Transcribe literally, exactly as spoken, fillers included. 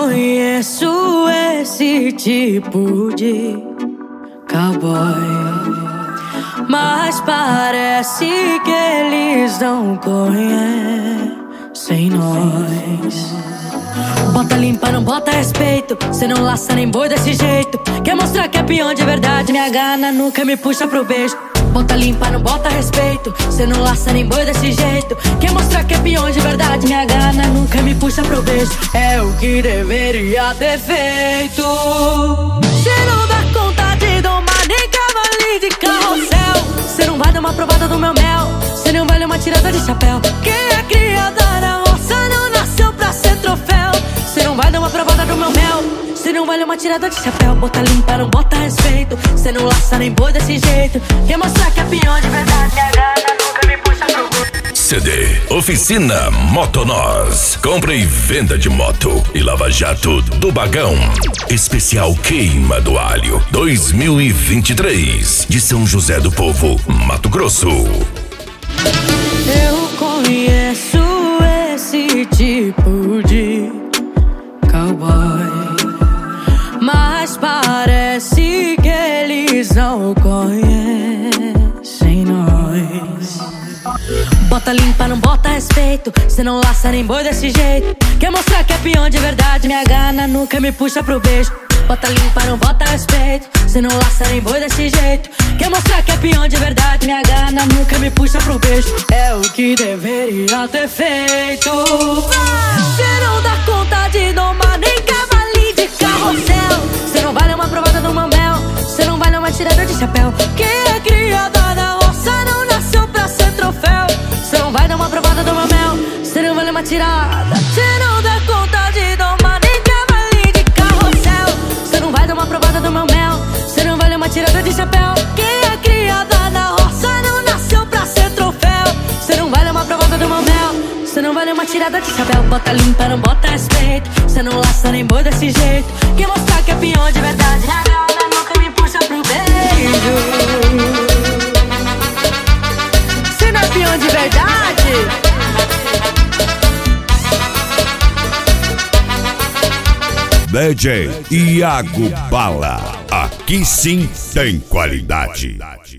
conheço esse tipo de cowboy, mas parece que eles não conhecem nós. Bota limpa, não bota respeito, cê não laça nem boi desse jeito. Quer mostrar que é peão de verdade, me agarra na nuca e me puxa pro beijo. Bota limpa, não bota respeito, cê não laça nem boi desse jeito. Quer mostrar que é peão de verdade, me agarra na nuca e me puxa pro beijo. É o que deveria ter feito. Cê não dá conta de domar nem cavalinho de carrossel. Cê não vai dar uma provada do meu mel, cê não vale uma tirada de chapéu. Quem é criada na roça não nasceu pra ser troféu. Cê não vai dar uma provada do meu mel, cê não vale uma tirada de chapéu. Bota limpa, não bota respeito, cê não laça nem boi desse jeito. Quer mostrar que é peão de verdade, me agarra, nunca me puxa pro gol. C D Oficina Motonós. Compra e venda de moto e lava-jato do Bagão. Especial Queima do Alho dois mil e vinte e três, de São José do Povo, Mato Grosso. Eu conheço esse tipo de cowboy, mas parece que eles não conhecem nós. Bota limpa, não bota respeito, cê não laça nem boi desse jeito. Quer mostrar que é peão de verdade, me agarra na nuca e me puxa pro beijo. Bota limpa, não bota respeito, cê não laça nem boi desse jeito. Quer mostrar que é peão de verdade, me agarra na nuca e me puxa pro beijo. É o que deveria ter feito. Cê não dá conta de domar nem cavalinho de carrossel. Cê não vale uma provada do meu mel, cê não vale uma tirada de chapéu. Quem é criada na roça não nasceu pra ser troféu. Cê não vai dar uma provada do meu mel, cê não vale uma tirada. Cê não dá conta de domar nem cavalinho de carrossel. Cê não vai dar uma provada do meu mel, cê não vale uma tirada de chapéu. Quem é criada na roça não nasceu pra ser troféu. Cê não vale uma provada do meu mel, cê não vale uma tirada de chapéu. Bota limpa, não bota respeito, cê não laça nem boi desse jeito. Quer mostrar que é peão de verdade, agarra, nunca me puxa pro beijo. Cê não é peão de verdade? D J Iago Bala. Aqui sim tem qualidade.